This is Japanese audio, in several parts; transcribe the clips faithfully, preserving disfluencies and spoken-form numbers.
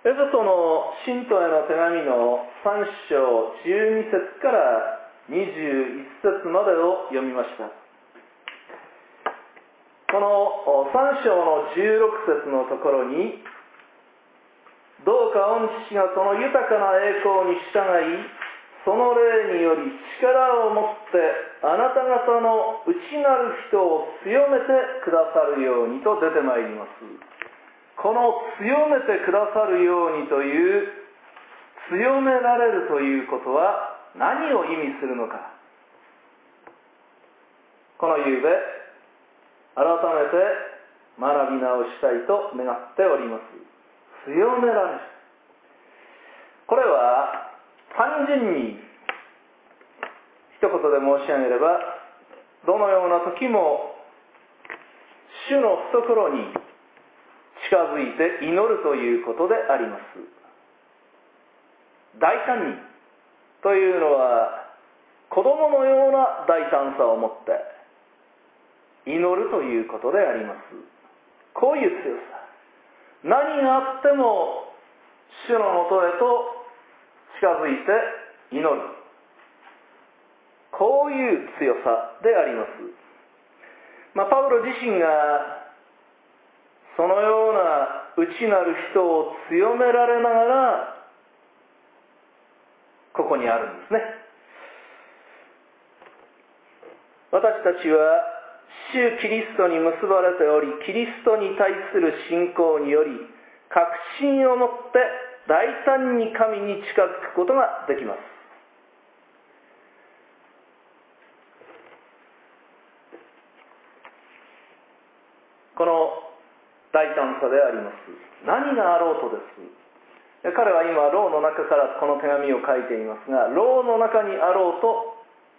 エペソの信徒への手紙のさん章じゅうに節からにじゅういち節までを読みました。このさん章のじゅうろく節のところに、どうか御父がその豊かな栄光に従い、その霊により力を持ってあなた方の内なる人を強めてくださるようにと出てまいります。この強めてくださるようにという、強められるということは何を意味するのか。この夕べ、改めて学び直したいと願っております。強められる。これは単純に一言で申し上げれば、どのような時も主の懐に近づいて祈るということであります。大胆にというのは、子供のような大胆さを持って祈るということであります。こういう強さ。何があっても主のもとへと近づいて祈る。こういう強さであります。まあ、パウロ自身がそのような内なる人を強められながらここにあるんですね。私たちは主キリストに結ばれており、キリストに対する信仰により確信を持って大胆に神に近づくことができます。この大胆さであります。何があろうとです。彼は今牢の中からこの手紙を書いていますが、牢の中にあろうと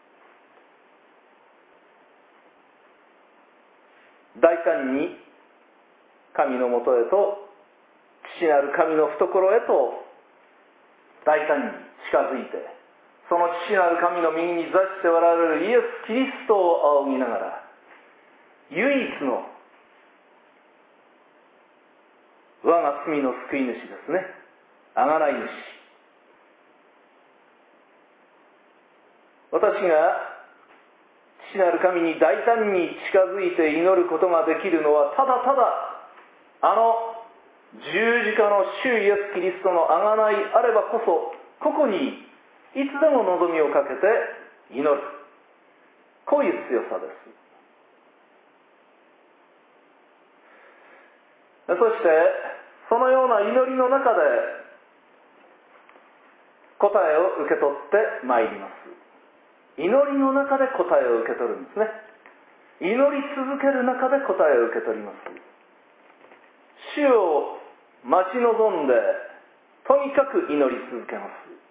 大胆に神のもとへと、父なる神の懐へと大胆に近づいて、その父なる神の右に座しておられるイエス・キリストを仰ぎながら、唯一の我が罪の救い主ですね、あがない主。私が父なる神に大胆に近づいて祈ることができるのは、ただただあの十字架の主イエス・キリストのあがないあればこそ、ここにいつでも望みをかけて祈る。こういう強さです。そしてそのような祈りの中で答えを受け取ってまいります。祈りの中で答えを受け取るんですね。祈り続ける中で答えを受け取ります。主を待ち望んでとにかく祈り続けます。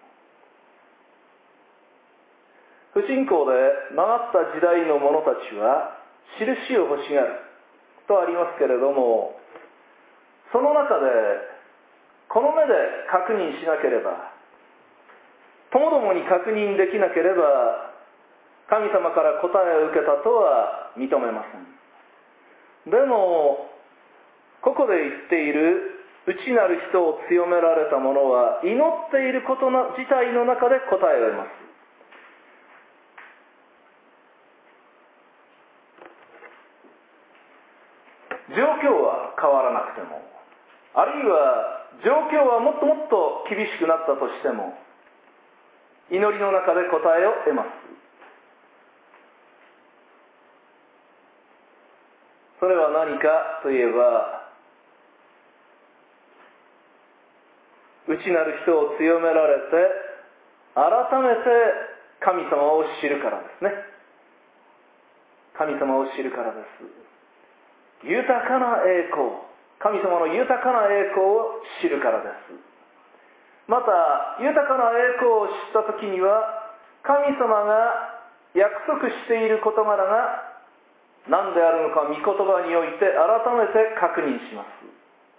不信仰で曲がった時代の者たちは印を欲しがるとありますけれども、その中でこの目で確認しなければ、ともどもに確認できなければ、神様から答えを受けたとは認めません。でもここで言っている内なる人を強められた者は、祈っていることの自体の中で答えを得ます。状況は変わらなくても、あるいは状況はもっともっと厳しくなったとしても、祈りの中で答えを得ます。それは何かといえば、内なる人を強められて改めて神様を知るからですね。神様を知るからです。豊かな栄光、神様の豊かな栄光を知るからです。また豊かな栄光を知った時には、神様が約束している事柄が何であるのか、御言葉において改めて確認します。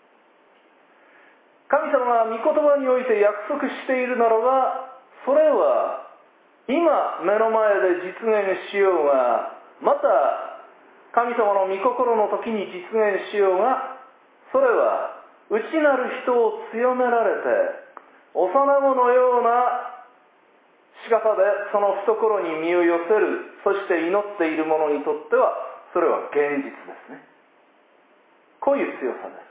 神様が御言葉において約束しているならば、それは今目の前で実現しようが、また神様の御心の時に実現しようが、それは内なる人を強められて、幼子のような仕方でその懐に身を寄せる、そして祈っている者にとってはそれは現実ですね。こういう強さです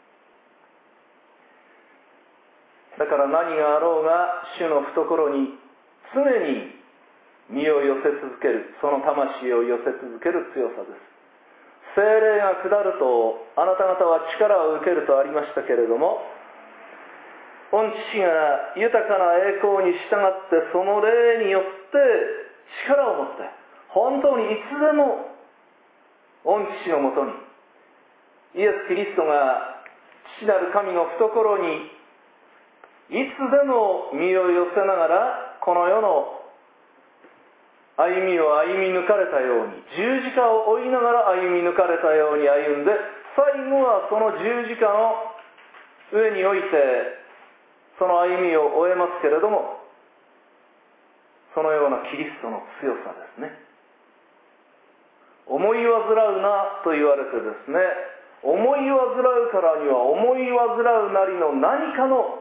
。だから何があろうが主の懐に常に身を寄せ続ける、その魂を寄せ続ける強さです。聖霊が下るとあなた方は力を受けるとありましたけれども、御父が豊かな栄光に従ってその霊によって力を持って本当にいつでも御父のもとに、イエス・キリストが父なる神の懐にいつでも身を寄せながらこの世の歩みを歩み抜かれたように、十字架を追いながら歩み抜かれたように歩んで、最後はその十字架の上においてその歩みを終えますけれども、そのようなキリストの強さですね。思い煩うなと言われてですね、思い煩うからには思い煩うなりの何かの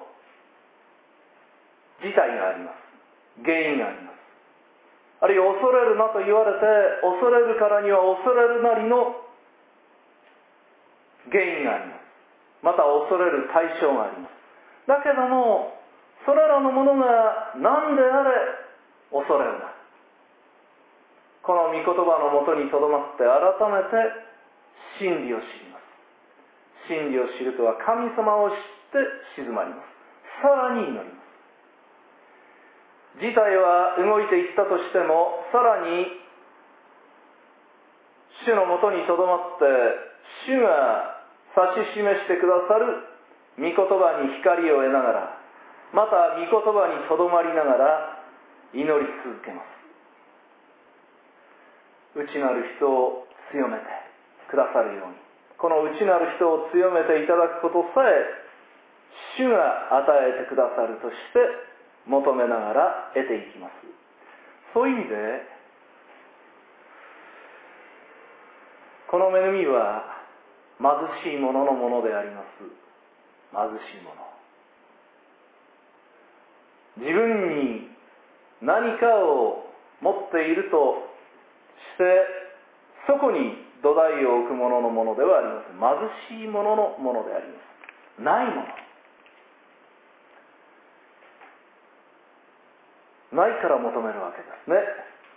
事態があります。原因があります。あるいは恐れるなと言われて、恐れるからには恐れるなりの原因があります。また恐れる対象があります。だけどもそれらのものが何であれ恐れるな、この御言葉のもとにとどまって改めて真理を知ります。真理を知るとは神様を知って静まります。さらに祈ります。事態は動いていったとしても、さらに主のもとにとどまって主が指し示してくださる御言葉に光を得ながら、また御言葉にとどまりながら祈り続けます。内なる人を強めてくださるように、この内なる人を強めていただくことさえ主が与えてくださるとして求めながら得ていきます。そういう意味でこの恵みは貧しい者のものであります。貧しい者、自分に何かを持っているとしてそこに土台を置く者のものではありません。貧しい者のものであります。ないもの、ないから求めるわけですね。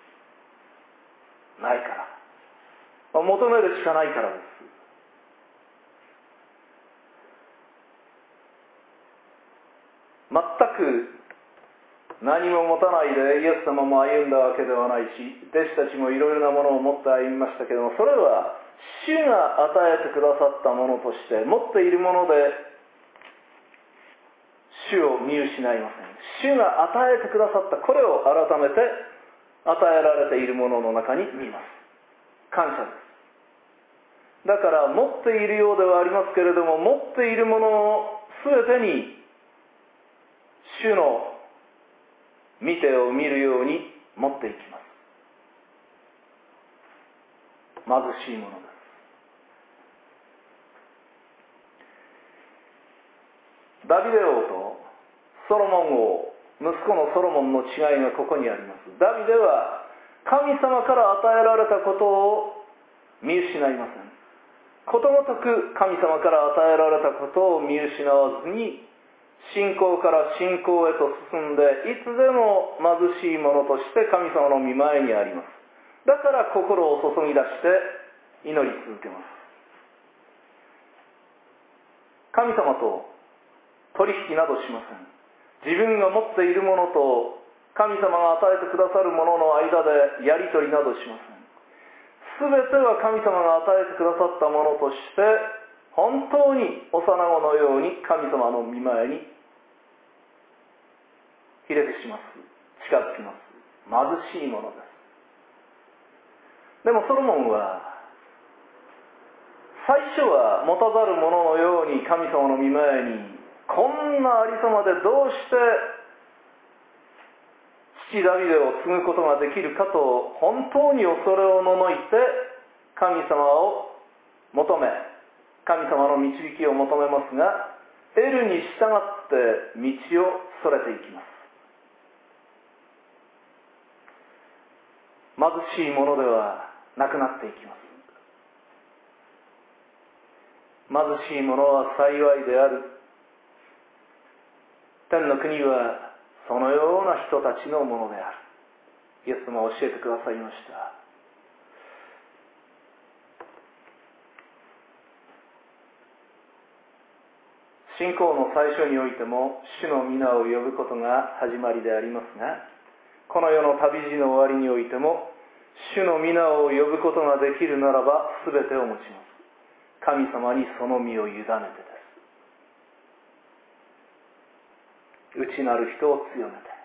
ないから、求めるしかないからです。全く何も持たないでイエス様も歩んだわけではないし、弟子たちもいろいろなものを持って歩みましたけれども、それは主が与えてくださったものとして持っているもので主を見失いません。主が与えてくださったこれを改めて与えられているものの中に見ます。感謝です。だから持っているようではありますけれども、持っているものを全てに主の見てを見るように持っていきます。貧しいものです。ダビデ王とソロモン王、息子のソロモンの違いがここにあります。ダビデは神様から与えられたことを見失いません。ことごとく神様から与えられたことを見失わずに、信仰から信仰へと進んで、いつでも貧しい者として神様の御前にあります。だから心を注ぎ出して祈り続けます。神様と取引などしません。自分が持っているものと神様が与えてくださるものの間でやり取りなどしません。すべては神様が与えてくださったものとして本当に幼子のように神様の御前にひれ伏します。近づきます。貧しいものです。でもソロモンは最初は持たざる者のように神様の御前に、こんなありさまでどうして父ダビデを継ぐことができるかと本当に恐れをののいて神様を求め、 神様の導きを求めますが、得るに従って道をそれていきます。貧しいものではなくなっていきます。貧しいものは幸いである。天の国はそのような人たちのものである。イエス様は教えてくださいました。信仰の最初においても主の皆を呼ぶことが始まりでありますが、この世の旅路の終わりにおいても主の皆を呼ぶことができるならば全てを持ちます。神様にその身を委ねてです。内なる人を強めて、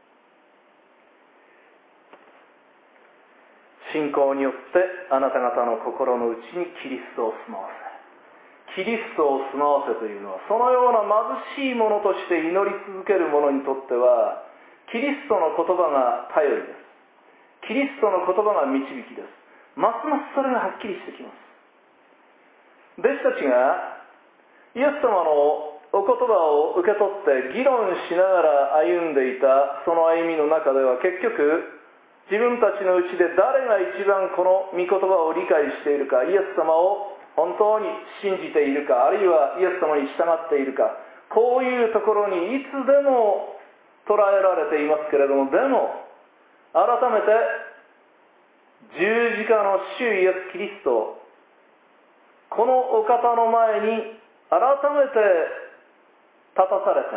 信仰によってあなた方の心の内にキリストを住まわせ、キリストを住まわせというのは、そのような貧しいものとして祈り続ける者にとっては、キリストの言葉が頼りです。キリストの言葉が導きです。ますますそれがはっきりしてきます。弟子たちがイエス様のお言葉を受け取って議論しながら歩んでいたその歩みの中では、結局自分たちのうちで誰が一番この御言葉を理解しているか、イエス様を本当に信じているか、あるいはイエス様に従っているか、こういうところにいつでも捉えられていますけれども、でも改めて十字架の主イエス・キリスト、このお方の前に改めて立たされ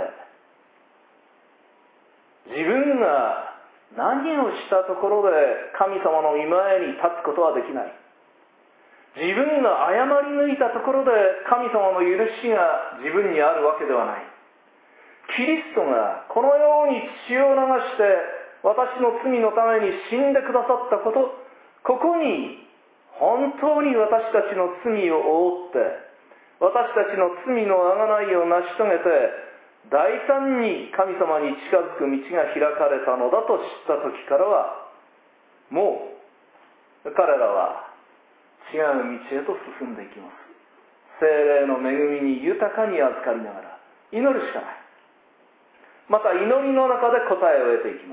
て、自分が何をしたところで神様の御前に立つことはできない。自分が誤り抜いたところで神様の許しが自分にあるわけではない。キリストがこのように血を流して私の罪のために死んでくださったこと、ここに本当に私たちの罪を覆って、私たちの罪の贖いを成し遂げて、大胆に神様に近づく道が開かれたのだと知った時からは、もう彼らは違う道へと進んでいきます。聖霊の恵みに豊かに預かりながら祈るしかない。また祈りの中で答えを得ていきます。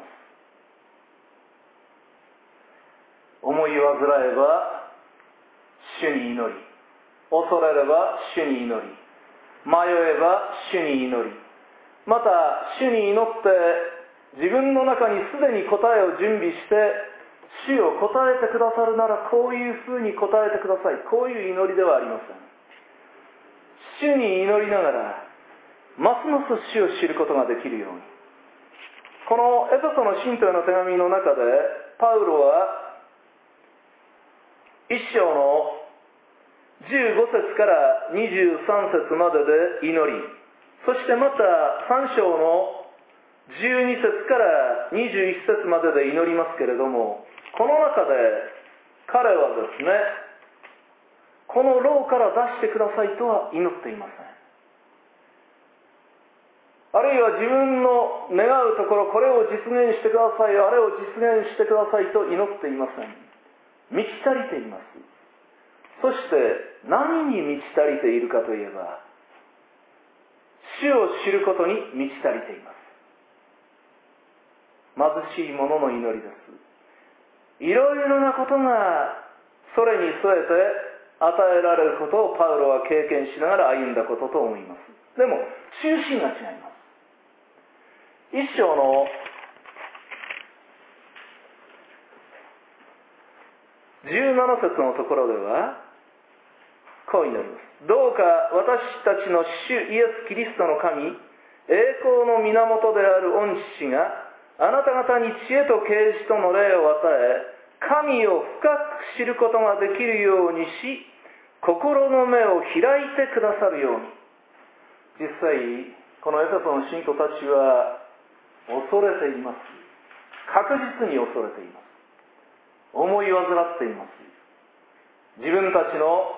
思い煩えば主に祈り、恐れれば主に祈り、迷えば主に祈り、また主に祈って自分の中にすでに答えを準備して、主を答えてくださるならこういうふうに答えてください、こういう祈りではありません。主に祈りながらますます主を知ることができるように、このエペソの信徒への手紙の中でパウロは一章のじゅうご節からにじゅうさん節までで祈り、そしてまたさん章のじゅうに節からにじゅういち節までで祈りますけれども、この中で彼はですね、この牢から出してくださいとは祈っていません。あるいは自分の願うところ、これを実現してください、あれを実現してくださいと祈っていません。満ち足りています。そして何に満ち足りているかといえば、主を知ることに満ち足りています。貧しい者の祈りです。いろいろなことがそれに添えて与えられることをパウロは経験しながら歩んだことと思います。でも中心が違います。一章のじゅうなな節のところではこう祈ります。どうか私たちの主イエス・キリストの神、栄光の源である御父があなた方に知恵と啓示との霊を与え、神を深く知ることができるようにし、心の目を開いてくださるように。実際このエペソの信徒たちは恐れています。確実に恐れています。思い煩っています。自分たちの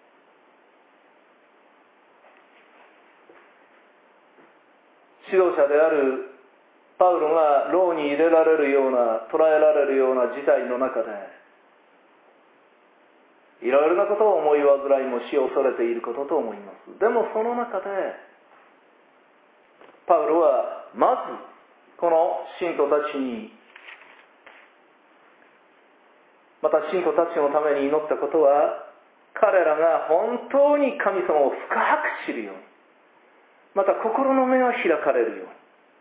指導者であるパウロが牢に入れられるような、捕らえられるような事態の中で、 いろいろなことを思い煩いもし恐れていることと思います。でもその中でパウロはまずこの信徒たちに、また信徒たちのために祈ったことは、彼らが本当に神様を深く知るように、また心の目が開かれるように、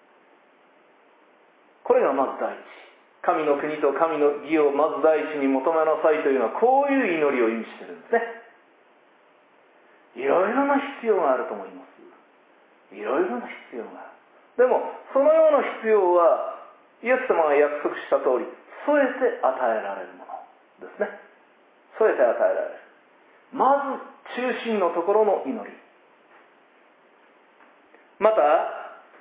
これがまず第一。神の国と神の義をまず第一に求めなさいというのは、こういう祈りを意味しているんですね。いろいろな必要があると思います。いろいろな必要がある。でもそのような必要はイエス様が約束した通り、添えて与えられるものですね。添えて与えられる。まず中心のところの祈り。また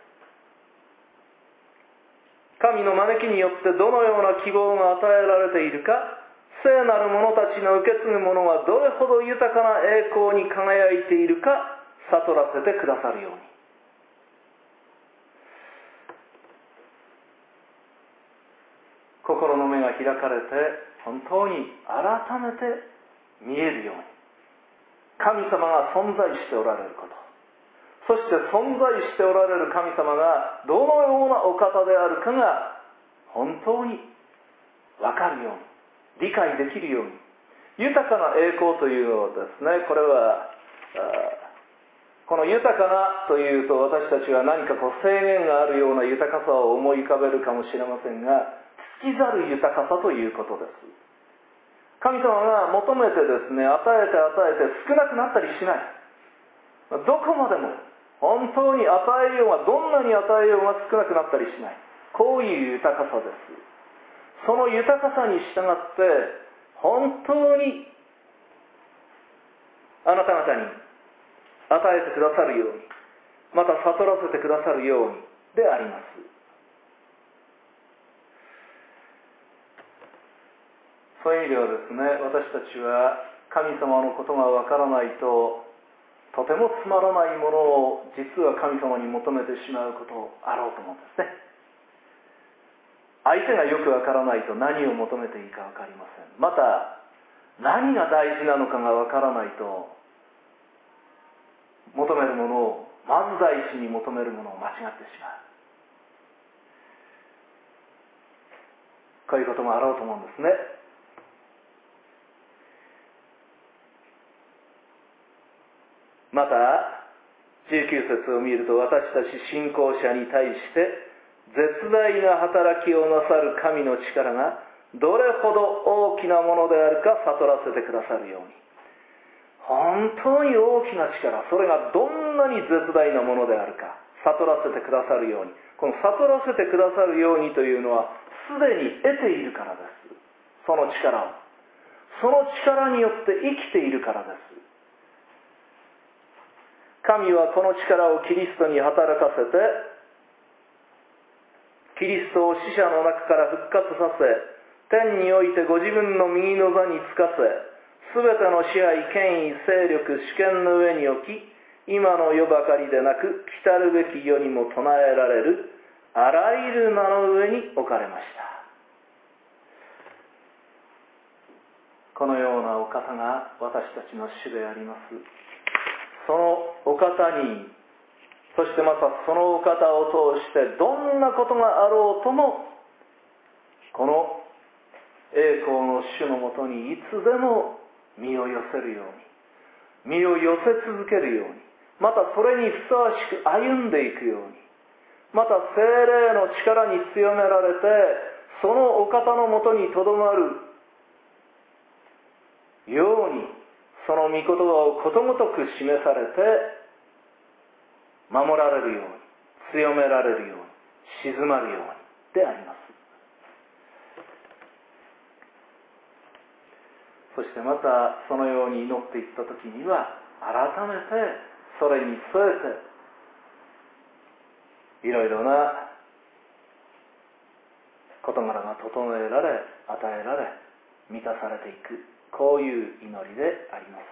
神の招きによってどのような希望が与えられているか、聖なる者たちの受け継ぐ者がどれほど豊かな栄光に輝いているか悟らせてくださるように。心の目が開かれて本当に改めて見えるように、神様が存在しておられること、そして存在しておられる神様がどのようなお方であるかが本当に分かるように、理解できるように。豊かな栄光というのはですね、これはこの豊かなというと、私たちは何かこう制限があるような豊かさを思い浮かべるかもしれませんが、尽きざる豊かさということです。神様が求めてですね、与えて与えて少なくなったりしない。どこまでも本当に与えようが、どんなに与えようが少なくなったりしない。こういう豊かさです。その豊かさに従って本当にあなた方に与えてくださるように、また悟らせてくださるようにであります。そういう意味ではですね、私たちは神様のことがわからないと、とてもつまらないものを実は神様に求めてしまうことあろうと思うんですね。相手がよくわからないと何を求めていいかわかりません。また何が大事なのかがわからないと、求めるものをまず第一に求めるものを間違ってしまう。こういうこともあろうと思うんですね。またじゅうきゅう節を見ると、私たち信仰者に対して絶大な働きをなさる神の力がどれほど大きなものであるか悟らせてくださるように。本当に大きな力、それがどんなに絶大なものであるか悟らせてくださるように。この悟らせてくださるようにというのは、すでに得ているからです。その力を、その力によって生きているからです。神はこの力をキリストに働かせて、キリストを死者の中から復活させ、天においてご自分の右の座につかせ、すべての支配、権威、勢力、主権の上に置き、今の世ばかりでなく、来たるべき世にも唱えられるあらゆる名の上に置かれました。このようなお方が私たちの主であります。そのお方に、そしてまたそのお方を通してどんなことがあろうとも、この栄光の主のもとにいつでも身を寄せるように、身を寄せ続けるように、またそれにふさわしく歩んでいくように、また聖霊の力に強められて、そのお方のもとにとどまるように、その御言葉をことごとく示されて、守られるように、強められるように、静まるようにであります。そしてまたそのように祈っていったときには、改めてそれに添えていろいろな事柄が整えられ、与えられ、満たされていく、こういう祈りであります。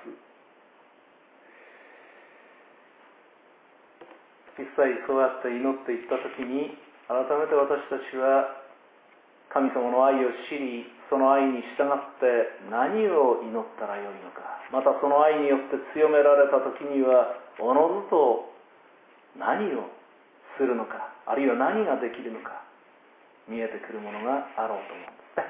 実際そうやって祈っていったときに、改めて私たちは神様の愛を知り、 その愛に従って何を祈ったらよいのか、またその愛によって強められた時にはおのずと何をするのか、あるいは何ができるのか、見えてくるものがあろうと思うん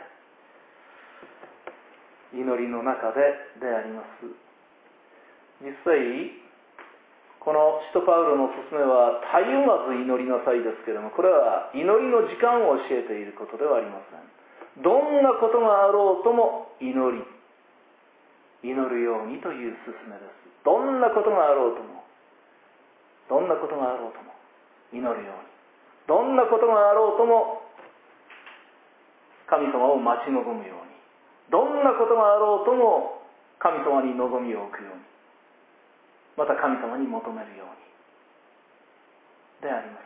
ですね。祈りの中でであります。実際この使徒パウロの勧めは絶えまず祈りなさいですけれども、これは祈りの時間を教えていることではありません。どんなことがあろうとも祈り祈るようにという勧めです。どんなことがあろうともどんなことがあろうとも祈るように、どんなことがあろうとも神様を待ち望むように、どんなことがあろうとも神様に望みを置くように、また神様に求めるようにであります。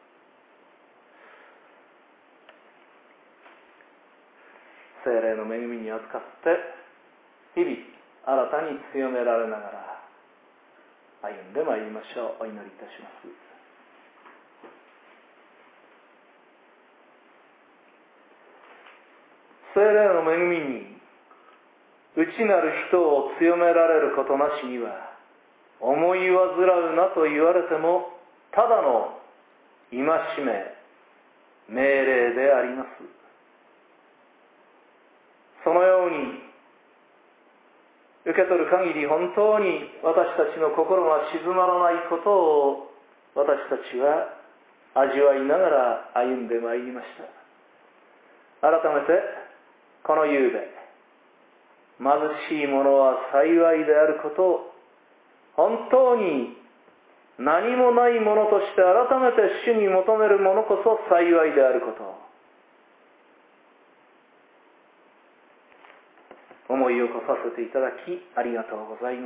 聖霊の恵みに預かって日々新たに強められながら歩んでまいりましょう。お祈りいたします。聖霊の恵みに内なる人を強められることなしには、思い煩うなと言われてもただの戒め命令であります。そのように受け取る限り本当に私たちの心が静まらないことを私たちは味わいながら歩んでまいりました。改めてこの夕べ、貧しい者は幸いであることを、本当に何もないものとして改めて主に求める者こそ幸いであることを思い起こさせていただきありがとうございます。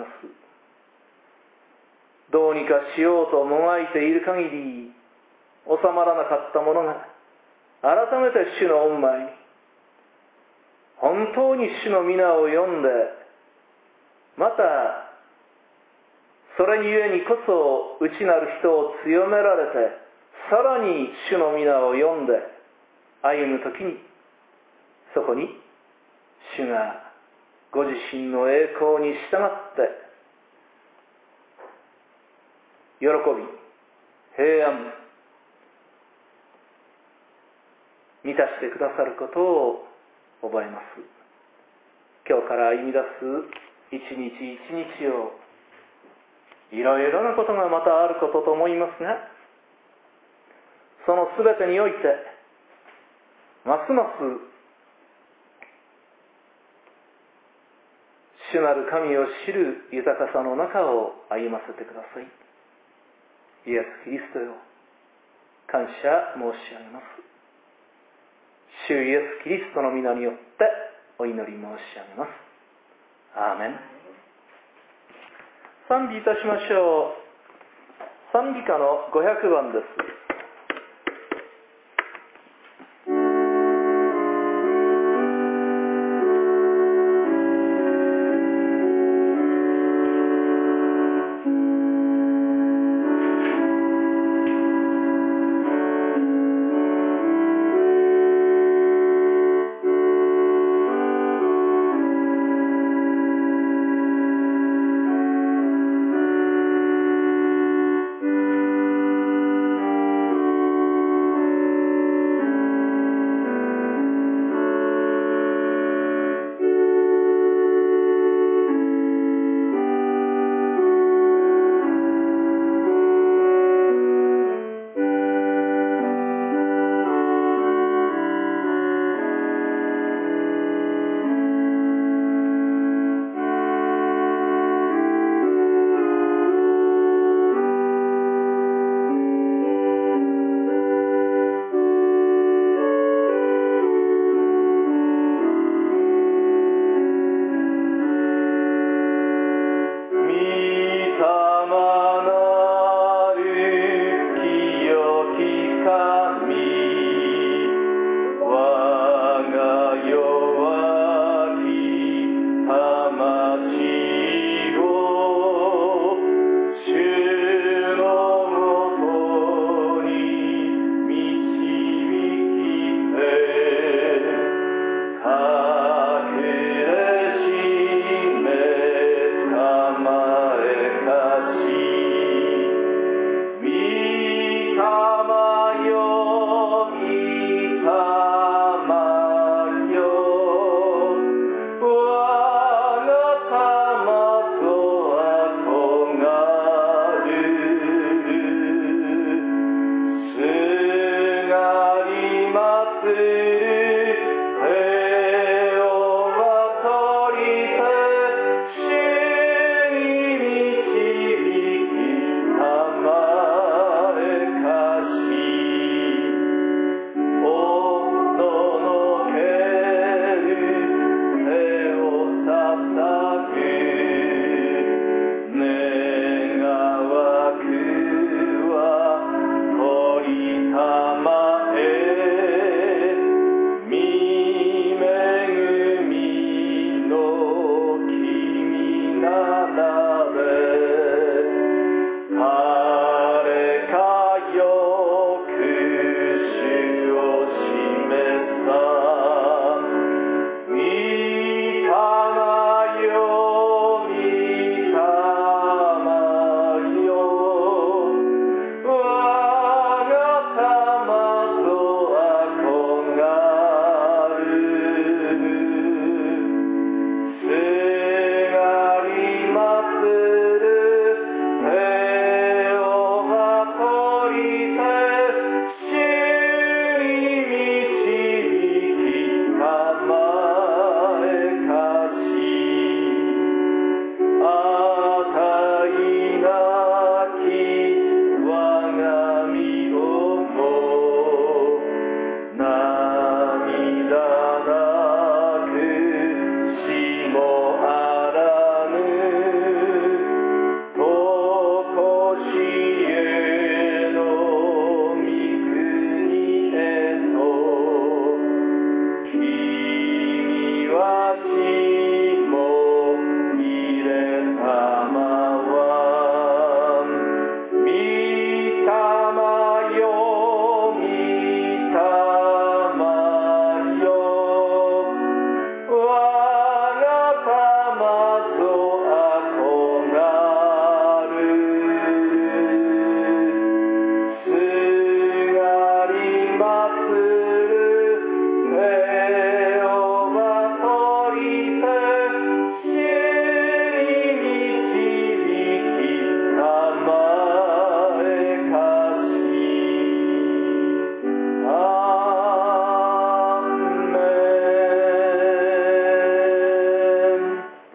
どうにかしようともがいている限り収まらなかったものが、改めて主の御前に本当に主の皆を呼んで、またそれにゆえにこそ内なる人を強められて、さらに主の皆を呼んで歩むときに、そこに主がご自身の栄光に従って喜び、平安満たしてくださることを覚えます。今日から歩み出す一日一日を、いろいろなことがまたあることと思いますが、そのすべてにおいてますます主なる神を知る豊かさの中を歩ませてください。イエス・キリストよ、感謝申し上げます。主イエス・キリストの皆によってお祈り申し上げます。アーメン。賛美いたしましょう。賛美歌のごひゃくばんです。